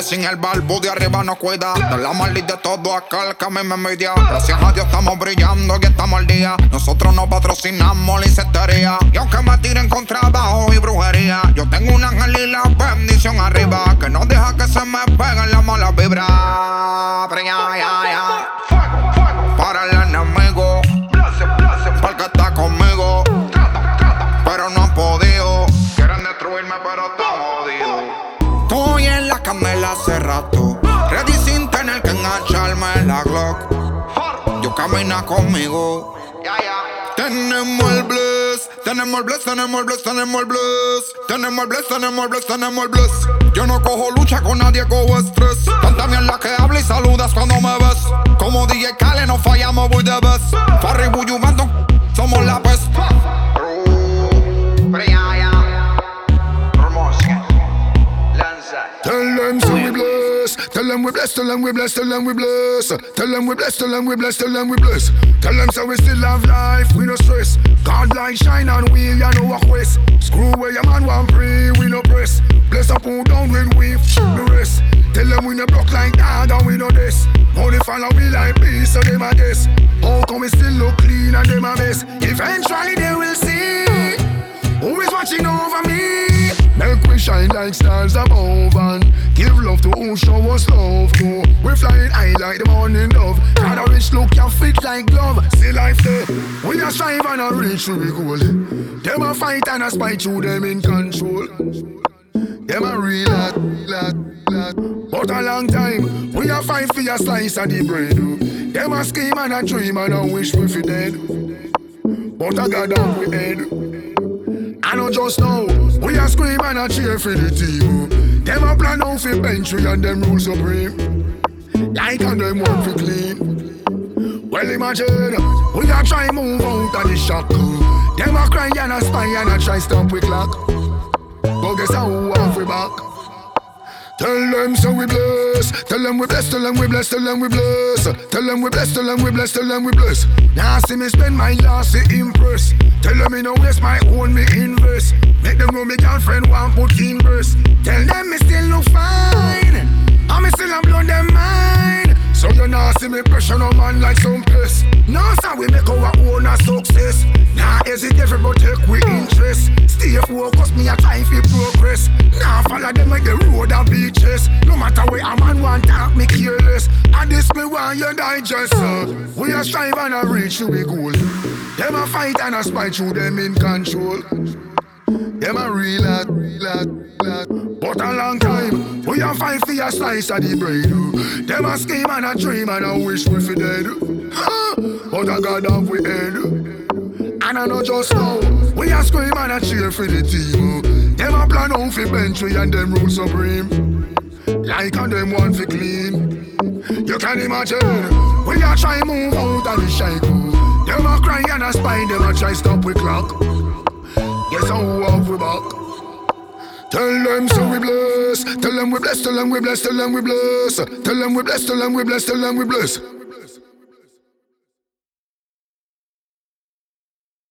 sin el balbu de arriba nos cuida. De la maldita de todo aquel que a mí me envidia. Gracias a Dios estamos brillando y estamos al día. Nosotros no patrocinamos la insectería. Y aunque me tiren con trabajo y brujería, yo tengo un ángel y la bendición arriba, que no deja que se me peguen las malas vibras. Para el enemigo, porque está conmigo, pero no han podido. Quieren destruirme pero están jodidos. Estoy en la candela hace rato, ready sin tener que engancharme la Glock. Yo camina conmigo. Tenemos el bless, tenemos el bless, tenemos el bless, tenemos el bless. Tenemos el bless, tenemos el bless, tenemos el bless. Yo no cojo lucha con nadie, cojo estrés. Tanta mierda que habla y saludas cuando me ves. Como DJ Khaled no fallamos, voy de best. Farry Buyumando, somos la pest. Tell them so we bless. Tell them we bless, tell them we bless, tell them we bless. Tell them we bless, tell them we bless, tell them we bless. Tell them so we still have life, we no stress. God light shine on we, you know what quest. Screw where your man want pray, we no press. Bless up who down when we the rest. Tell them we no block like God and we no this. Only follow we like peace, so them a guess. How come we still look clean and them a mess? Eventually they will see who is watching over me. Make we shine like stars above and give love to who show us love too. We flying high like the morning dove. Got a rich look, you fit like glove. See life there, we a strive and a reach through the goal. Them a fight and a spite through them in control. Them a real lad. But a long time, we a fight for a slice of the bread. Them a scheme and a dream and a wish we fi dead. But a God on we head. I know just now, we a scream and a cheer for the team. Them a plan out for bench we and them rule supreme. Like and them want for clean. Well imagine, we a try move out of the shock. Them a cry and a spy and a try stop we clock. But guess how we want we back. Tell them so we bless. Tell them we bless, tell them we bless, tell them we bless. Tell them we bless, tell them we bless, tell them we bless. Now see me spend my last to impress. Tell them me no waste my own, me invest. Make them know me girlfriend want put in verse. Tell them me still look fine, and me still a blow them mind. So you now see me pressure no man like some piss. Now so we make our own a success. Now hesitate but take we interest. Stay focused, me a time for progress. Now follow them like the road and beaches. No matter where a man want talk, me careless. And this me want you digest. We a strive and a reach to the goal. Them a fight and a spite through them in control. Them a real lad. But a long time, we a fight for a slice of the bread. Them a scheme and a dream and a wish we fi dead. But a God have we head. And I know just now, we a scream and a cheer for the team. Them a plan out for bench we and them rule supreme. Like and them want fi clean. You can imagine, we a try move out of the shackle. Them a cry and a spy, them a try stop we clock. Yes, how have we back. Tell them so we bless. Tell them we bless, tell them we bless, tell them we bless. Tell them we bless, tell them we bless, tell them we bless.